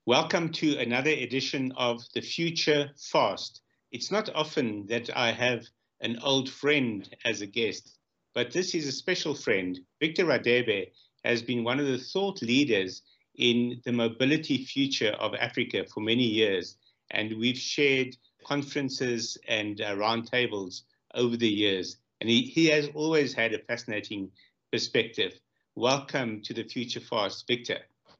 Welcome to another edition of The Future Fast. It's not often that I have an old friend as a guest, but this is a special friend. Victor Radebe has been one of the thought leaders in the mobility future of Africa for many years, and we've shared conferences and roundtables over the years, and he has always had a fascinating perspective. Welcome to The Future Fast, Victor.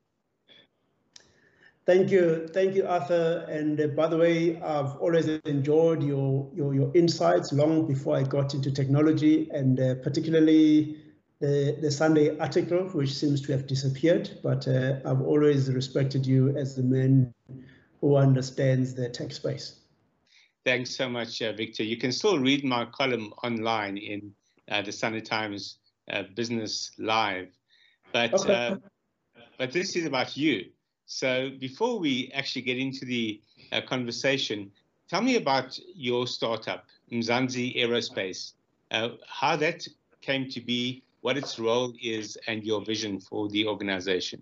Thank you, Arthur. And by the way, I've always enjoyed your insights long before I got into technology, and particularly the Sunday article, which seems to have disappeared. But I've always respected you as the man who understands the tech space. Thanks so much, Victor. You can still read my column online in the Sunday Times Business Live, but okay. But this is about you. So before we actually get into the conversation, tell me about your startup, Mzansi Aerospace, how that came to be, what its role is, and your vision for the organization.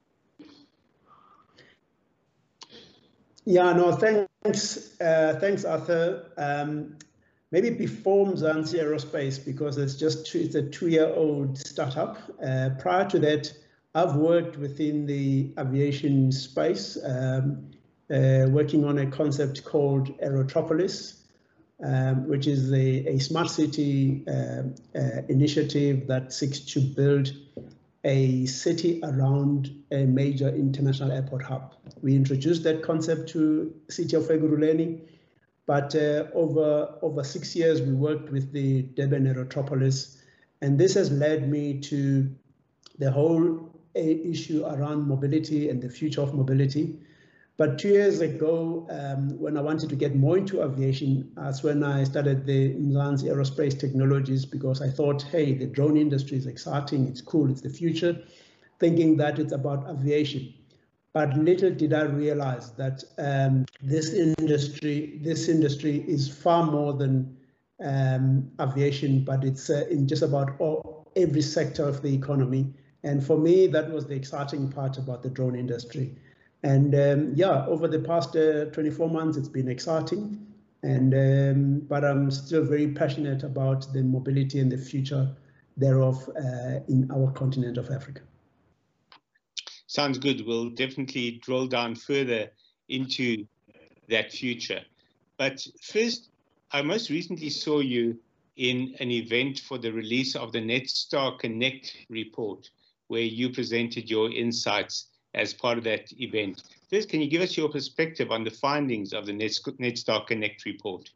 Yeah, no, thanks, Arthur. Maybe before Mzansi Aerospace, because it's a 2-year-old startup. Prior to that, I've worked within the aviation space, working on a concept called Aerotropolis, which is a smart city initiative that seeks to build a city around a major international airport hub. We introduced that concept to the city of Ekurhuleni, but over 6 years, we worked with the Durban Aerotropolis, and this has led me to the whole issue around mobility and the future of mobility. But 2 years ago, when I wanted to get more into aviation, that's when I started the Mzansi Aerospace Technologies, because I thought, hey, the drone industry is exciting, it's cool, it's the future, thinking that it's about aviation. But little did I realize that this industry is far more than aviation, but it's in just about every sector of the economy. And for me, that was the exciting part about the drone industry. And yeah, over the past 24 months, it's been exciting. And but I'm still very passionate about the mobility and the future thereof in our continent of Africa. Sounds good. We'll definitely drill down further into that future. But first, I most recently saw you in an event for the release of the Netstar Connect report, where you presented your insights as part of that event. First, can you give us your perspective on the findings of the Netstar Connect report?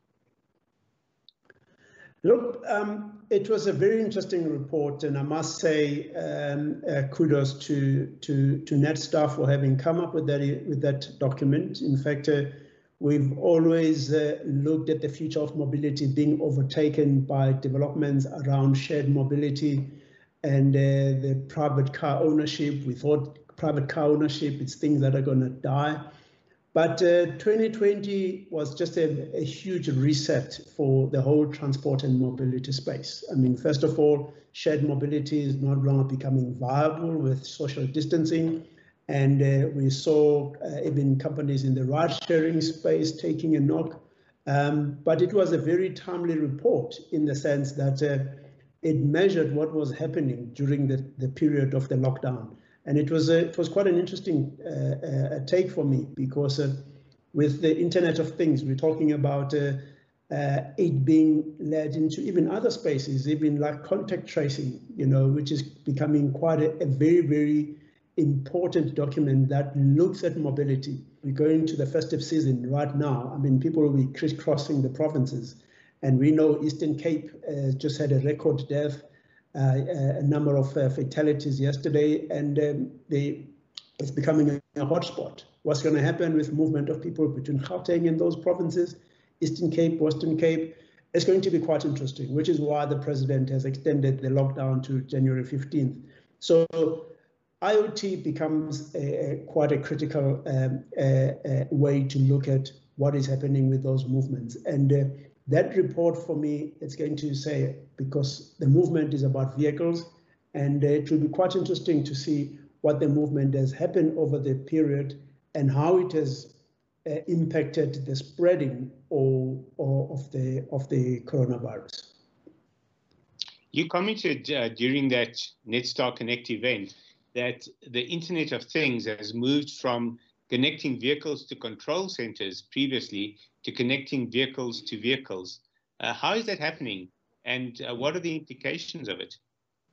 Look, it was a very interesting report, and I must say kudos to Netstar for having come up with that document. In fact, we've always looked at the future of mobility being overtaken by developments around shared mobility and the private car ownership. We thought private car ownership, it's things that are going to die. But 2020 was just a huge reset for the whole transport and mobility space. I mean, first of all, shared mobility is no longer becoming viable with social distancing. And we saw even companies in the ride-sharing space taking a knock. But it was a very timely report in the sense that it measured what was happening during the period of the lockdown. And it was quite an interesting take for me, because with the Internet of Things, we're talking about it being led into even other spaces, even like contact tracing, which is becoming quite a very, very important document that looks at mobility. We're going to the festive season right now. I mean, people will be crisscrossing the provinces. And we know Eastern Cape just had a record death, a number of fatalities yesterday, and it's becoming a hotspot. What's going to happen with movement of people between Gauteng and those provinces, Eastern Cape, Western Cape? It's going to be quite interesting, which is why the president has extended the lockdown to January 15th. So IoT becomes quite a critical way to look at what is happening with those movements. And that report for me, it's going to say, because the movement is about vehicles, and it will be quite interesting to see what the movement has happened over the period and how it has impacted the spreading of the coronavirus. You commented during that Netstar Connect event that the Internet of Things has moved from connecting vehicles to control centers previously to connecting vehicles to vehicles. How is that happening, and what are the implications of it?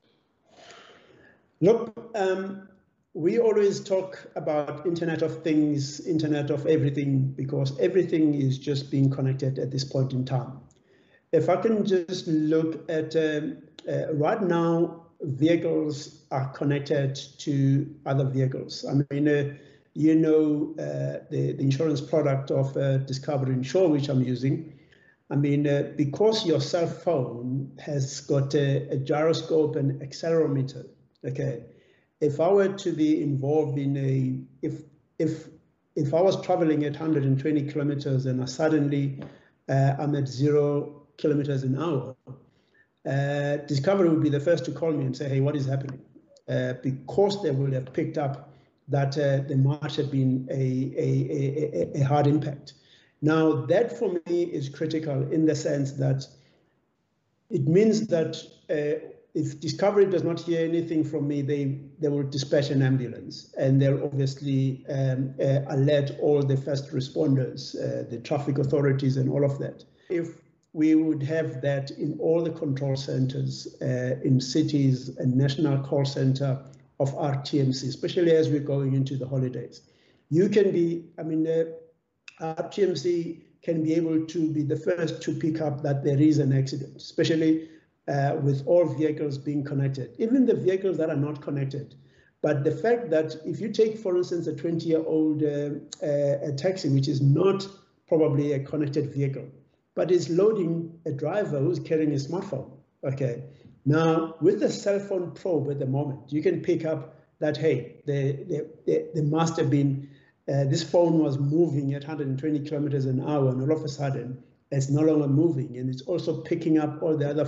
Look, we always talk about Internet of Things, Internet of Everything, because everything is just being connected at this point in time. If I can just look at right now, vehicles are connected to other vehicles. I mean, you know, the insurance product of Discovery Insure, which I'm using. I mean, because your cell phone has got a gyroscope and accelerometer. Okay, if I were to be involved in if I was traveling at 120 kilometers and suddenly I'm at 0 kilometers an hour, Discovery would be the first to call me and say, hey, what is happening? Because they will have picked up that there might have been a hard impact. Now, that for me is critical in the sense that it means that if Discovery does not hear anything from me, they will dispatch an ambulance, and they'll obviously alert all the first responders, the traffic authorities and all of that. If we would have that in all the control centers in cities and national call center of RTMC, especially as we're going into the holidays. You can be, I mean, RTMC can be able to be the first to pick up that there is an accident, especially with all vehicles being connected, even the vehicles that are not connected. But the fact that if you take, for instance, a 20-year-old taxi, which is not probably a connected vehicle, but is loading a driver who's carrying a smartphone. Okay. Now, with the cell phone probe at the moment, you can pick up that, hey, there must have been, this phone was moving at 120 kilometers an hour, and all of a sudden, it's no longer moving. And it's also picking up all the other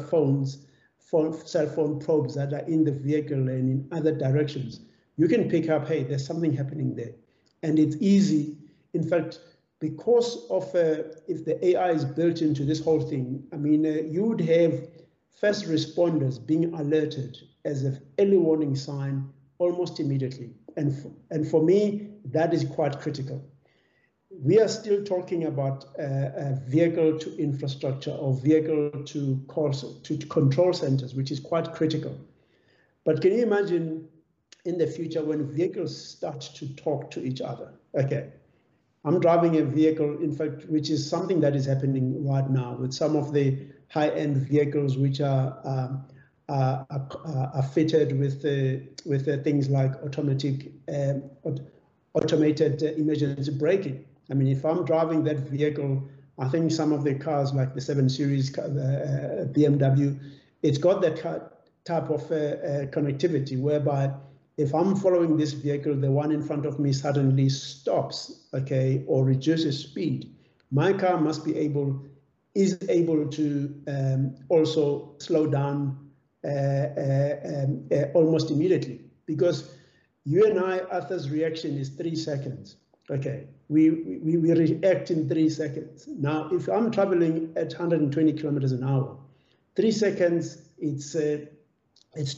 cell phone probes that are in the vehicle and in other directions. You can pick up, hey, there's something happening there. And it's easy. In fact, because of if the AI is built into this whole thing, I mean, you would have first responders being alerted as an early warning sign almost immediately. And for me, that is quite critical. We are still talking about a vehicle to infrastructure or vehicle to control centers, which is quite critical. But can you imagine in the future when vehicles start to talk to each other? Okay. I'm driving a vehicle, in fact, which is something that is happening right now with some of the high-end vehicles which are fitted with things like automated emergency braking. I mean, if I'm driving that vehicle, I think some of the cars like the 7 Series BMW, it's got that type of connectivity whereby if I'm following this vehicle, the one in front of me suddenly stops, okay, or reduces speed, my car is able to also slow down almost immediately, because you and I, Arthur's reaction is 3 seconds. Okay, we react in 3 seconds. Now, if I'm traveling at 120 kilometers an hour, 3 seconds, it's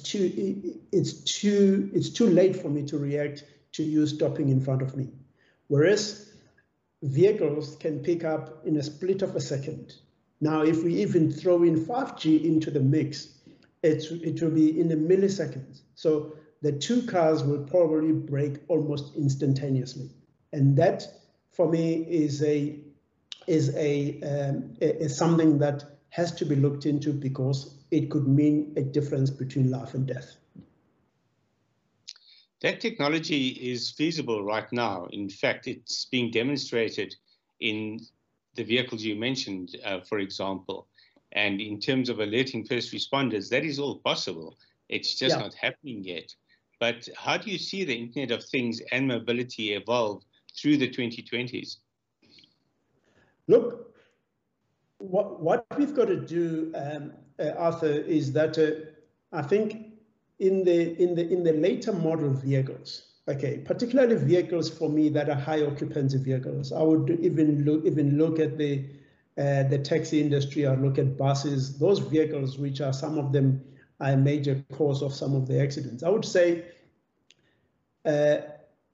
too late for me to react to you stopping in front of me. Whereas vehicles can pick up in a split of a second. Now, if we even throw in 5G into the mix, it will be in the milliseconds. So the two cars will probably brake almost instantaneously. And that, for me, is something that has to be looked into because it could mean a difference between life and death. That technology is feasible right now. In fact, it's being demonstrated in the vehicles you mentioned, for example. And in terms of alerting first responders, that is all possible. It's just not happening yet. But how do you see the Internet of Things and mobility evolve through the 2020s? Look, what we've got to do, Arthur, is that I think in the later model vehicles, Okay, particularly vehicles for me that are high occupancy vehicles. I would even look at the taxi industry, or look at buses, those vehicles which are, some of them are a major cause of some of the accidents. I would say the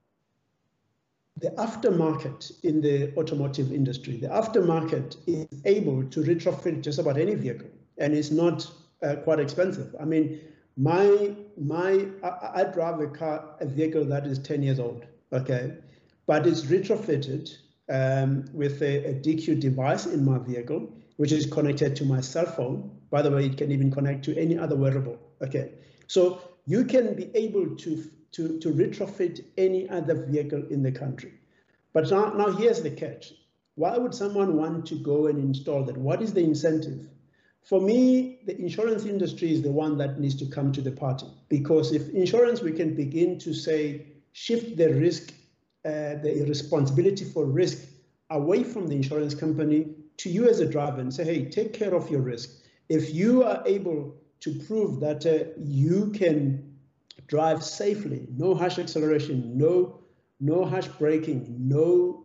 aftermarket in the automotive industry, the aftermarket is able to retrofit just about any vehicle, and it's not quite expensive. I mean, I drive a vehicle that is 10 years old, okay, but it's retrofitted with a DQ device in my vehicle, which is connected to my cell phone. By the way, it can even connect to any other wearable, okay? So you can be able to retrofit any other vehicle in the country. But now here's the catch. Why would someone want to go and install that? What is the incentive? For me, the insurance industry is the one that needs to come to the party, because if insurance, we can begin to say, shift the risk, the responsibility for risk away from the insurance company to you as a driver, and say, hey, take care of your risk. If you are able to prove that you can drive safely, no harsh acceleration, no harsh braking, no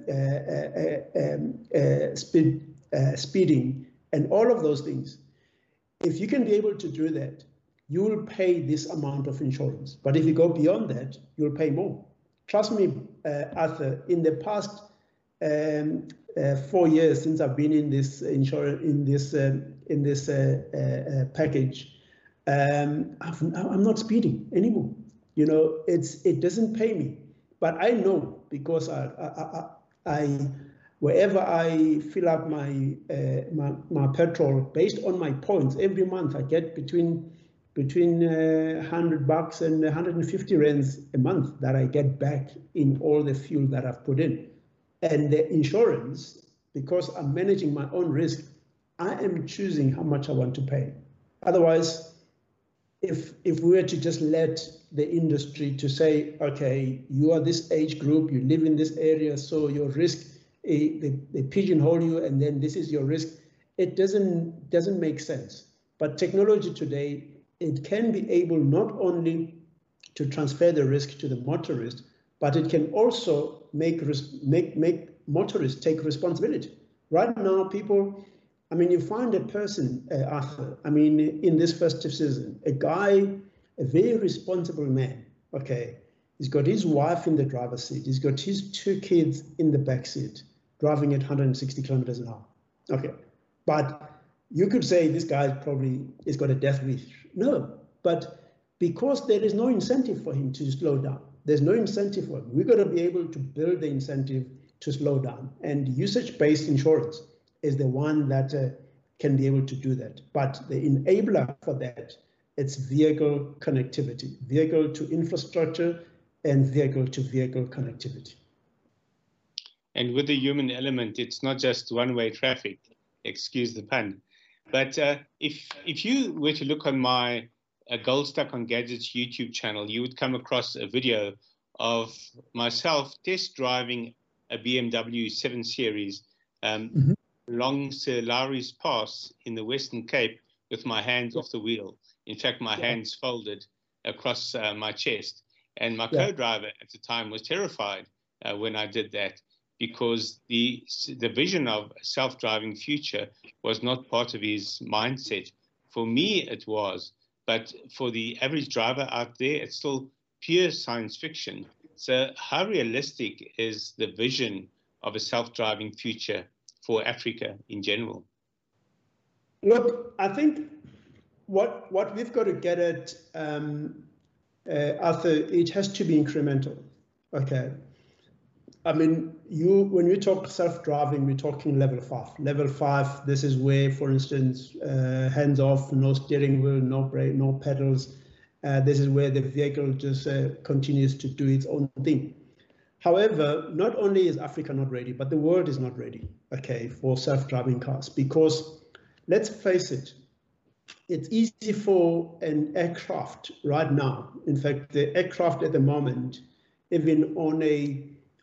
speeding, and all of those things, if you can be able to do that, you will pay this amount of insurance. But if you go beyond that, you'll pay more. Trust me, Arthur, in the past 4 years since I've been in this package, I'm not speeding anymore. You know, it doesn't pay me, but I know, because wherever I fill up my petrol based on my points, every month I get between $100 and 150 rands a month that I get back in all the fuel that I've put in. And the insurance, because I'm managing my own risk, I am choosing how much I want to pay. Otherwise, if we were to just let the industry to say, okay, you are this age group, you live in this area, so your risk, they pigeonhole you, and then this is your risk, it doesn't make sense. But technology today, it can be able not only to transfer the risk to the motorist, but it can also make motorists take responsibility. Right now, people, I mean, you find a person, Arthur, I mean, in this festive season, a guy, a very responsible man, okay, he's got his wife in the driver's seat, he's got his 2 kids in the back seat, driving at 160 kilometers an hour, okay. But you could say this guy probably has got a death wish. No, but because there is no incentive for him to slow down, there's no incentive for him. We've got to be able to build the incentive to slow down, and usage-based insurance is the one that can be able to do that. But the enabler for that, it's vehicle connectivity, vehicle to infrastructure and vehicle to vehicle connectivity. And with the human element, it's not just one-way traffic, excuse the pun. But if you were to look on my Gold Stuck on Gadgets YouTube channel, you would come across a video of myself test driving a BMW 7 Series along Sir Lowry's Pass in the Western Cape with my hands off the wheel. In fact, my hands folded across my chest. And my co-driver at the time was terrified when I did that, because the vision of a self-driving future was not part of his mindset. For me, it was, but for the average driver out there, it's still pure science fiction. So how realistic is the vision of a self-driving future for Africa in general? Look, I think what we've got to get at, Arthur, it has to be incremental, okay? I mean, when we talk self-driving, we're talking level 5. Level 5, this is where, for instance, hands off, no steering wheel, no brake, no pedals. This is where the vehicle just continues to do its own thing. However, not only is Africa not ready, but the world is not ready, okay, for self-driving cars, because let's face it, it's easy for an aircraft right now. In fact, the aircraft at the moment, even on a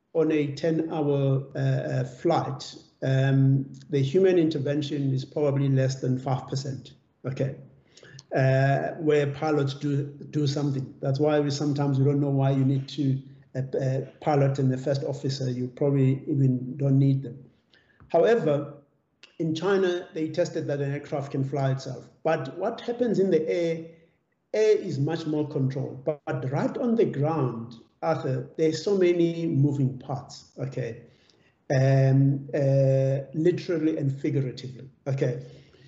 10-hour flight, the human intervention is probably less than 5%. Okay, where pilots do something. That's why sometimes we don't know why you need a pilot and a first officer. You probably even don't need them. However, in China, they tested that an aircraft can fly itself. But what happens in the air is much more controlled. But right on the ground, Arthur, there's so many moving parts, okay? Literally and figuratively, okay?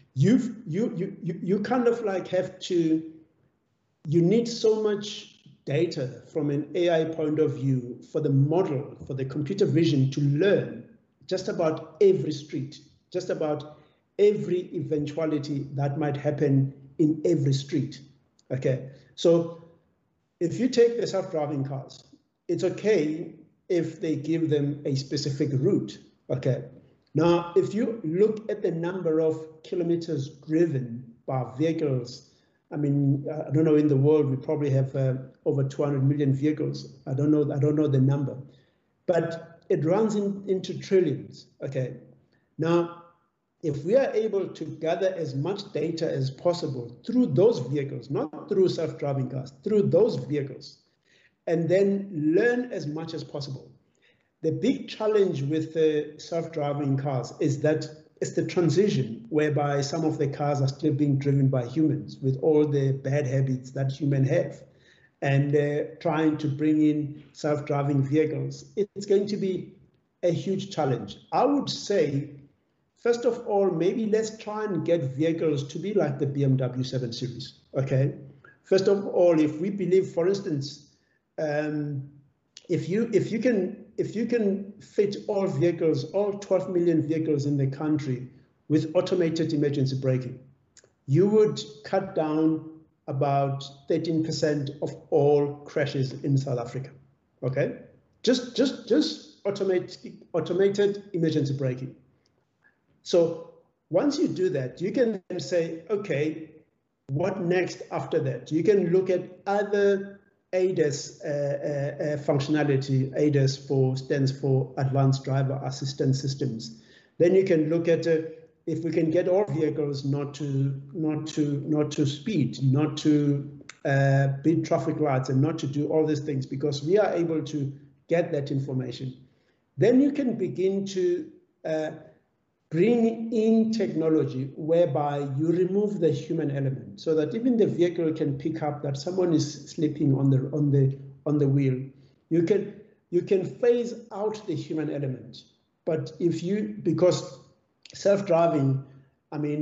You kind of like have to, you need so much data from an AI point of view for the model, for the computer vision to learn just about every street, just about every eventuality that might happen in every street, okay? So if you take the self-driving cars, it's okay if they give them a specific route, okay? Now, if you look at the number of kilometers driven by vehicles, I mean, I don't know, in the world, we probably have over 200 million vehicles. I don't know the number, but it runs into trillions, okay? Now, if we are able to gather as much data as possible through those vehicles, not through self-driving cars, through those vehicles, and then learn as much as possible. The big challenge with the self-driving cars is that it's the transition whereby some of the cars are still being driven by humans with all the bad habits that humans have, and trying to bring in self-driving vehicles. It's going to be a huge challenge. I would say, first of all, maybe let's try and get vehicles to be like the BMW 7 Series, okay? First of all, if we believe, for instance, if you can fit all vehicles, all 12 million vehicles in the country with automated emergency braking, you would cut down about 13% of all crashes in South Africa. Okay, just automated emergency braking. So once you do that, you can then say, okay, what next after that? You can look at other ADAS functionality. ADAS stands for Advanced Driver Assistance Systems. Then you can look at if we can get all vehicles not to speed, not to beat traffic lights, and not to do all these things, because we are able to get that information. Then you can begin to bring in technology whereby you remove the human element, so that even the vehicle can pick up that someone is sleeping on the wheel. You can phase out the human element. But because self-driving, I mean,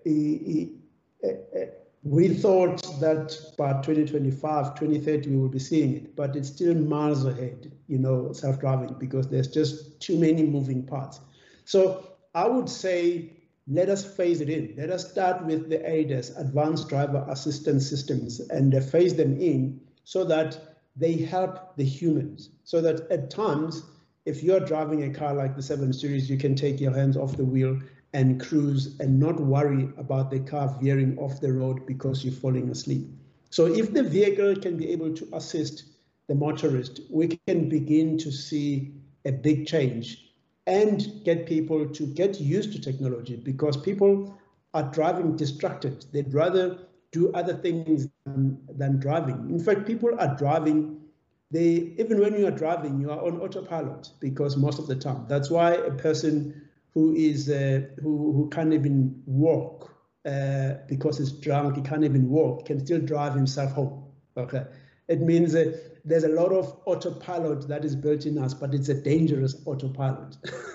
we thought that by 2025, 2030, we will be seeing it, but it's still miles ahead, self-driving, because there's just too many moving parts. So I would say, let us phase it in. Let us start with the ADAS, Advanced Driver Assistance Systems, and phase them in so that they help the humans. So that at times, if you're driving a car like the 7 Series, you can take your hands off the wheel and cruise and not worry about the car veering off the road because you're falling asleep. So if the vehicle can be able to assist the motorist, we can begin to see a big change and get people to get used to technology, because people are driving distracted. They'd rather do other things than driving. In fact, people are driving, even when you are driving, you are on autopilot, because most of the time. That's why a person who can't even walk because he's drunk, he can't even walk, can still drive himself home. Okay, it means there's a lot of autopilot that is built in us, but it's a dangerous autopilot.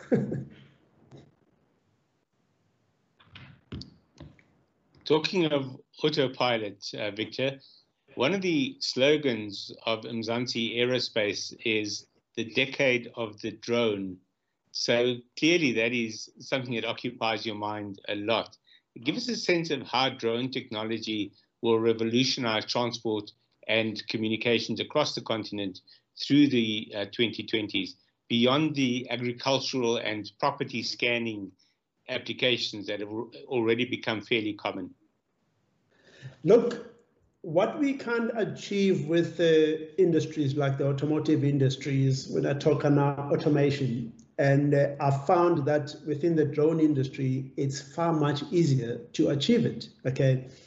Talking of autopilot, Victor, one of the slogans of Mzansi Aerospace is the decade of the drone. So clearly that is something that occupies your mind a lot. Give us a sense of how drone technology will revolutionize transport and communications across the continent through the 2020s, beyond the agricultural and property scanning applications that have already become fairly common. Look, what we can achieve with industries like the automotive industries, when I talk about automation, and I found that within the drone industry, it's far much easier to achieve it, okay?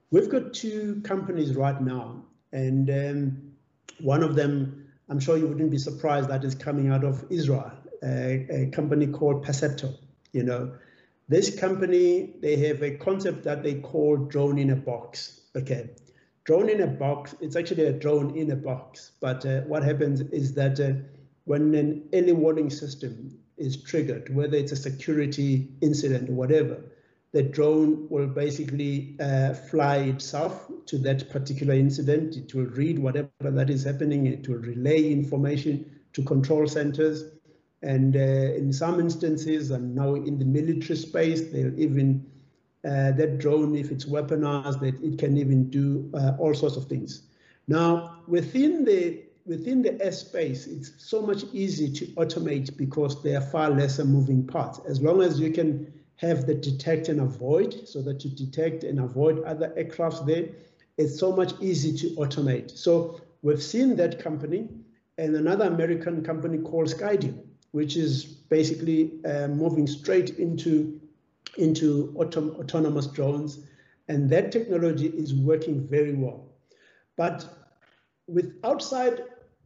we've got two companies right now, and one of them, I'm sure you wouldn't be surprised, that is coming out of Israel, a company called Percepto. You know, this company, they have a concept that they call drone in a box. Okay, drone in a box, it's actually a drone in a box, but what happens is that when an early warning system is triggered, whether it's a security incident or whatever, the drone will basically fly itself to that particular incident. It will read whatever that is happening. It will relay information to control centers. And in some instances, and now in the military space, they'll even, that drone, if it's weaponized, that it can even do all sorts of things. Now, within the airspace, it's so much easier to automate because there are far lesser moving parts. As long as you can have the detect and avoid, so that you detect and avoid other aircrafts there, it's so much easier to automate. So we've seen that company and another American company called Skydio, which is basically moving straight into autonomous drones, and that technology is working very well. But with outside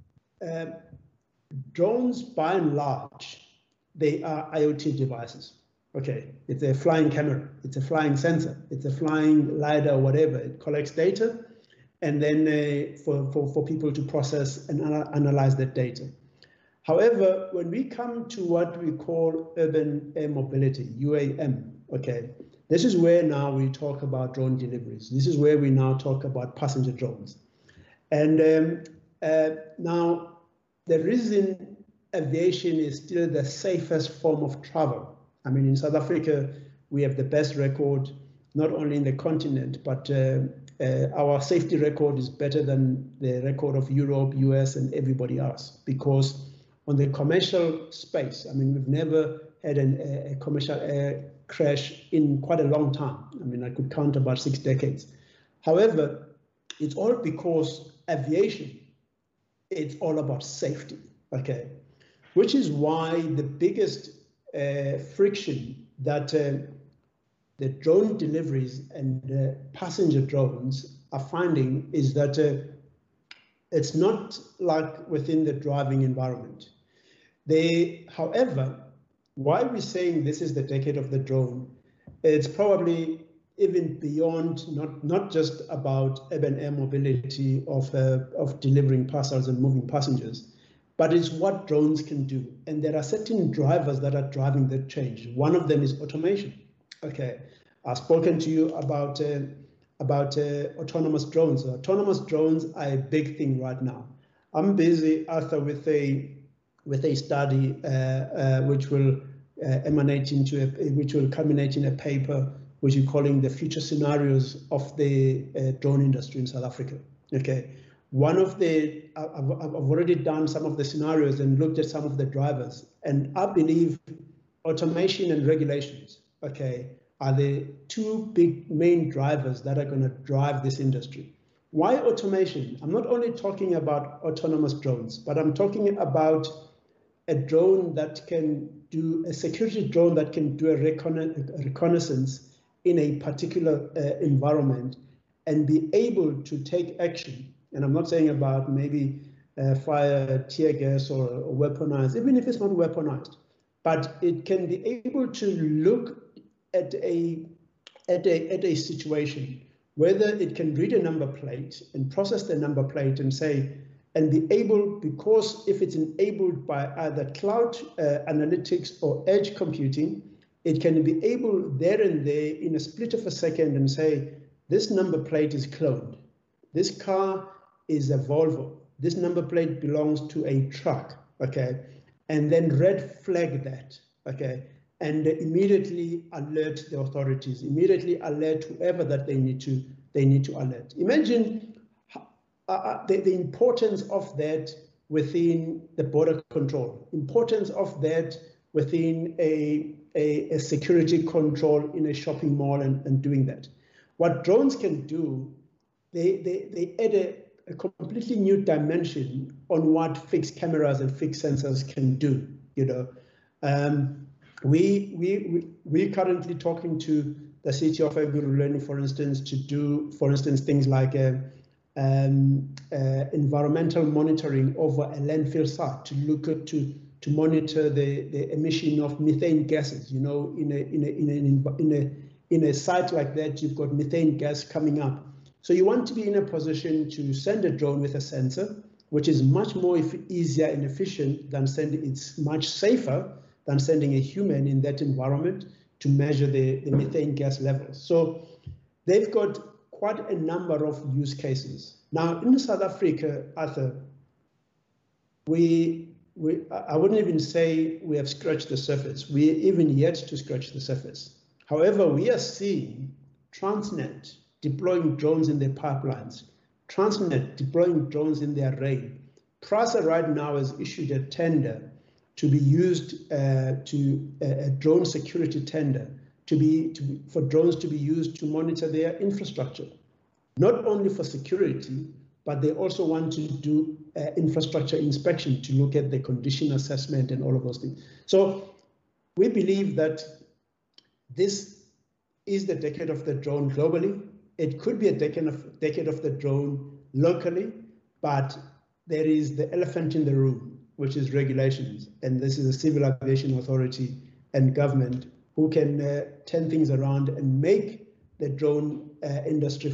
drones, by and large, they are IoT devices. Okay, it's a flying camera, it's a flying sensor, it's a flying LiDAR, whatever. It collects data, and then for people to process and analyze that data. However, when we come to what we call urban air mobility, UAM, okay, this is where now we talk about drone deliveries. This is where we now talk about passenger drones. And now the reason aviation is still the safest form of travel. I mean, in South Africa, we have the best record, not only in the continent, but our safety record is better than the record of Europe, US, and everybody else. Because on the commercial space, I mean, we've never had a commercial air crash in quite a long time. I mean, I could count about 6 decades. However, it's all because aviation, it's all about safety, okay? Which is why the biggest friction that the drone deliveries and passenger drones are finding is that it's not like within the driving environment. However, why we're saying this is the decade of the drone, it's probably even beyond, not just about urban air mobility of delivering parcels and moving passengers, but it's what drones can do. And there are certain drivers that are driving that change. One of them is automation. Okay, I've spoken to you about autonomous drones. Autonomous drones are a big thing right now. I'm busy, Arthur, with a study which will culminate in a paper which we're calling the future scenarios of the drone industry in South Africa. Okay. One of the, I've already done some of the scenarios and looked at some of the drivers, and I believe automation and regulations, okay, are the two big main drivers that are going to drive this industry. Why automation? I'm not only talking about autonomous drones, but I'm talking about a drone that can do, a security drone that can do a reconnaissance in a particular environment and be able to take action. And I'm not saying about maybe fire tear gas or weaponize, even if it's not weaponized, but it can be able to look at a situation, whether it can read a number plate and process the number plate and say, and be able, because if it's enabled by either cloud analytics or edge computing, it can be able there and there in a split of a second and say, this number plate is cloned. This car is a Volvo. This number plate belongs to a truck, okay? And then red flag that, okay? And immediately alert the authorities, immediately alert whoever that they need to alert. Imagine the importance of that within the border control, importance of that within a security control in a shopping mall and doing that. What drones can do, they add a completely new dimension on what fixed cameras and fixed sensors can do. You know, we're currently talking to the city of Ekurhuleni, for instance, to do, for instance, things like environmental monitoring over a landfill site, to look at to monitor the emission of methane gases. You know, in a site like that, you've got methane gas coming up. So you want to be in a position to send a drone with a sensor, which is much more easier and efficient than sending. It's much safer than sending a human in that environment to measure the methane gas levels. So they've got quite a number of use cases. Now in South Africa, Arthur, I wouldn't even say we have scratched the surface. We're even yet to scratch the surface. However, we are seeing Transnet deploying drones in their pipelines, Transnet deploying drones in their rail. PRASA right now has issued a tender to be used a drone security tender for drones to be used to monitor their infrastructure, not only for security, but they also want to do infrastructure inspection to look at the condition assessment and all of those things. So we believe that this is the decade of the drone globally. It could be a decade of the drone locally, but there is the elephant in the room, which is regulations. And this is a civil aviation authority and government who can turn things around and make the drone industry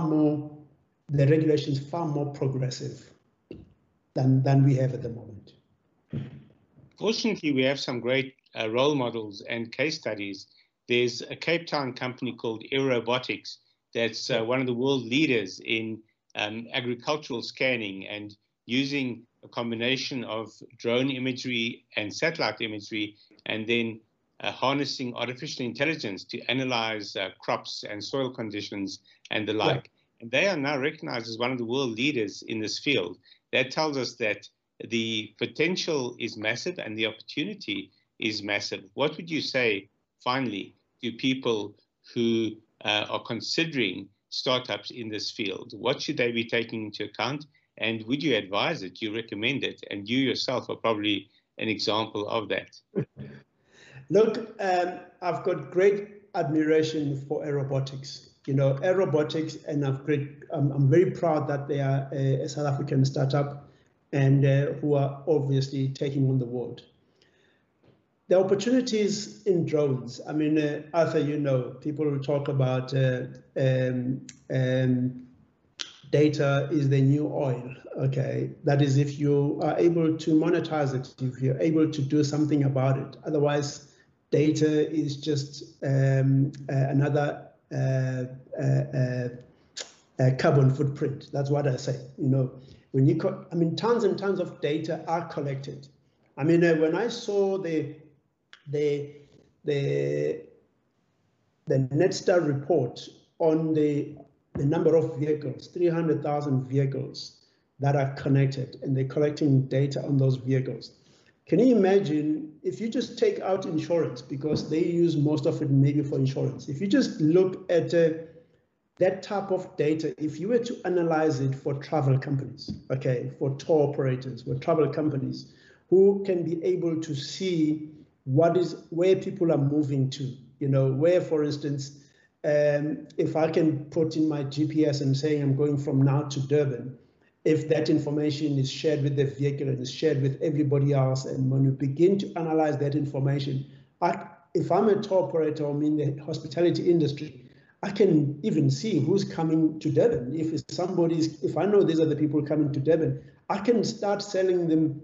the regulations far more progressive than we have at the moment. Fortunately, we have some great role models and case studies. There's a Cape Town company called Aerobotics that's one of the world leaders in agricultural scanning and using a combination of drone imagery and satellite imagery, and then harnessing artificial intelligence to analyze crops and soil conditions and the like. Yeah. And they are now recognized as one of the world leaders in this field. That tells us that the potential is massive and the opportunity is massive. What would you say, finally, to people who are considering startups in this field? What should they be taking into account? And would you advise it? Do you recommend it? And you yourself are probably an example of that. Look, I've got great admiration for Aerobotics. You know, Aerobotics, and I'm very proud that they are a South African startup and who are obviously taking on the world. The opportunities in drones. I mean, Arthur, you know, people will talk about data is the new oil. Okay, that is if you are able to monetize it, if you're able to do something about it. Otherwise, data is just another carbon footprint. That's what I say. You know, when you I mean, tons and tons of data are collected. I mean, when I saw the Netstar report on the number of vehicles, 300,000 vehicles that are connected, and they're collecting data on those vehicles. Can you imagine if you just take out insurance, because they use most of it maybe for insurance. If you just look at that type of data, if you were to analyze it for travel companies, okay, for tour operators, for travel companies, who can be able to see where people are moving to, you know, where, for instance, if I can put in my GPS and saying I'm going from now to Durban, if that information is shared with the vehicle and is shared with everybody else, and when you begin to analyze that information, if I'm a tour operator or I'm in the hospitality industry, I can even see who's coming to Durban. If I know these are the people coming to Durban, I can start selling them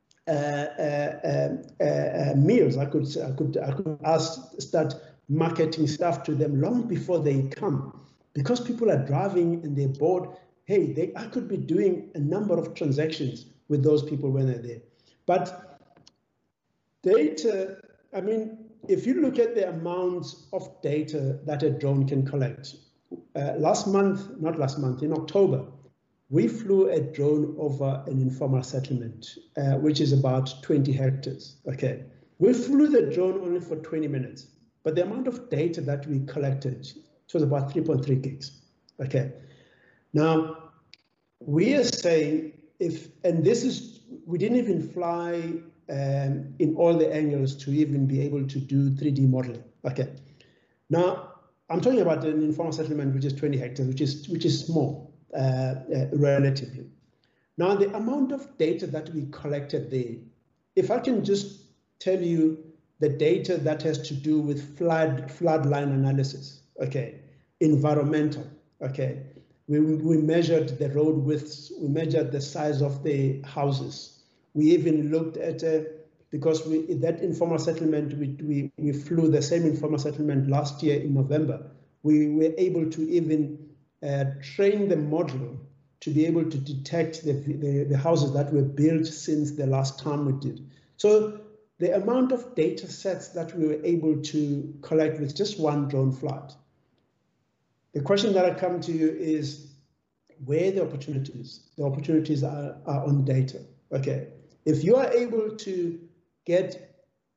meals. I could start marketing stuff to them long before they come, because people are driving and they're bored. Hey, I could be doing a number of transactions with those people when they're there. But data, I mean, if you look at the amounts of data that a drone can collect, in October, we flew a drone over an informal settlement, which is about 20 hectares. Okay, we flew the drone only for 20 minutes, but the amount of data that we collected, it was about 3.3 gigs. Okay, now we are saying we didn't even fly in all the angles to even be able to do 3D modeling. Okay, now I'm talking about an informal settlement which is 20 hectares, which is small relatively. Now, the amount of data that we collected there, if I can just tell you the data that has to do with floodline analysis, okay, environmental, okay, we measured the road widths, we measured the size of the houses. We even looked at, because that informal settlement, we flew the same informal settlement last year in November. We were able to even train the model to be able to detect the houses that were built since the last time we did. So the amount of data sets that we were able to collect with just one drone flight. The question that I come to you is where the opportunities? The opportunities are on data. Okay, if you are able to get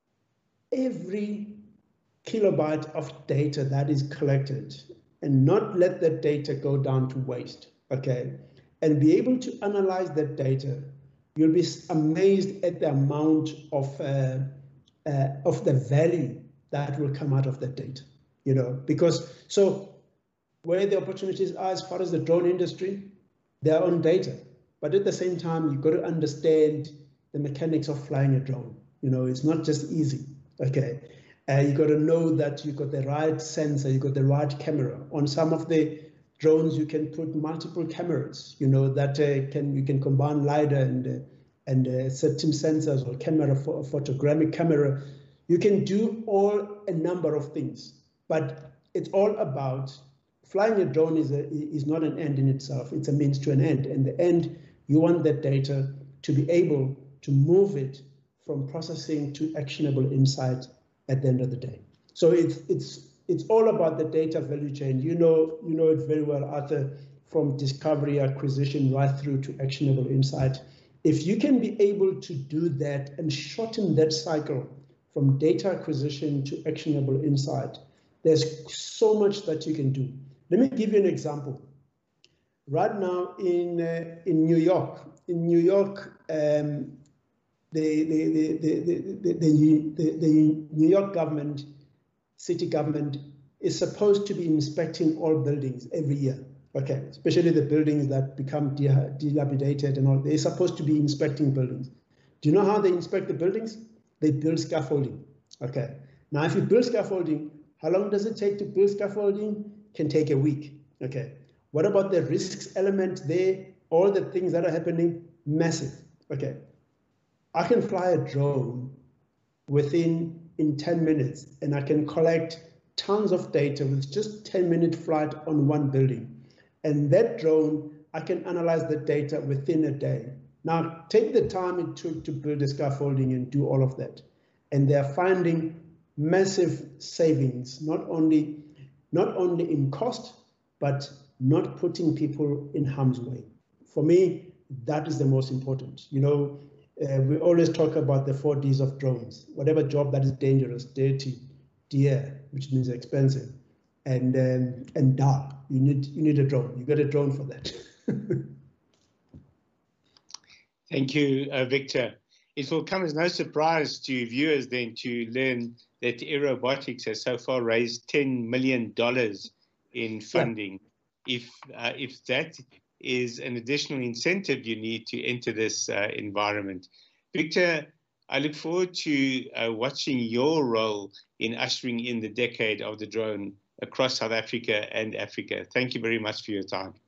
every kilobyte of data that is collected and not let that data go down to waste, okay, and be able to analyze that data, you'll be amazed at the amount of the value that will come out of that data, you know, because so where the opportunities are as far as the drone industry, they are on data, but at the same time, you've got to understand the mechanics of flying a drone. You know, it's not just easy, okay? You got to know that you got the right sensor, you got the right camera. On some of the drones, you can put multiple cameras, you know, that you can combine LiDAR and certain sensors or camera, photogrammic camera. You can do a number of things, but it's all about flying a drone is not an end in itself. It's a means to an end. And the end, you want that data to be able to move it from processing to actionable insight at the end of the day. So it's all about the data value chain. You know it very well, Arthur, from discovery, acquisition, right through to actionable insight. If you can be able to do that and shorten that cycle from data acquisition to actionable insight, there's so much that you can do. Let me give you an example. Right now in New York, the New York government, city government, is supposed to be inspecting all buildings every year. Okay, especially the buildings that become dilapidated and all. They're supposed to be inspecting buildings. Do you know how they inspect the buildings? They build scaffolding. Okay. Now, if you build scaffolding, how long does it take to build scaffolding? Can take a week. Okay. What about the risks element there? All the things that are happening, massive. Okay. I can fly a drone in 10 minutes, and I can collect tons of data with just 10-minute flight on one building. And that drone, I can analyze the data within a day. Now, take the time it took to build the scaffolding and do all of that. And they're finding massive savings, not only in cost, but not putting people in harm's way. For me, that is the most important. You know, we always talk about the 4 Ds of drones. Whatever job that is dangerous, dirty, dear, which means expensive, and dark. You need a drone. You got a drone for that. Thank you, Victor. It will come as no surprise to viewers then to learn that Airobotics has so far raised $10 million in funding. Yeah. If that is an additional incentive you need to enter this environment. Victor, I look forward to watching your role in ushering in the decade of the drone across South Africa and Africa. Thank you very much for your time.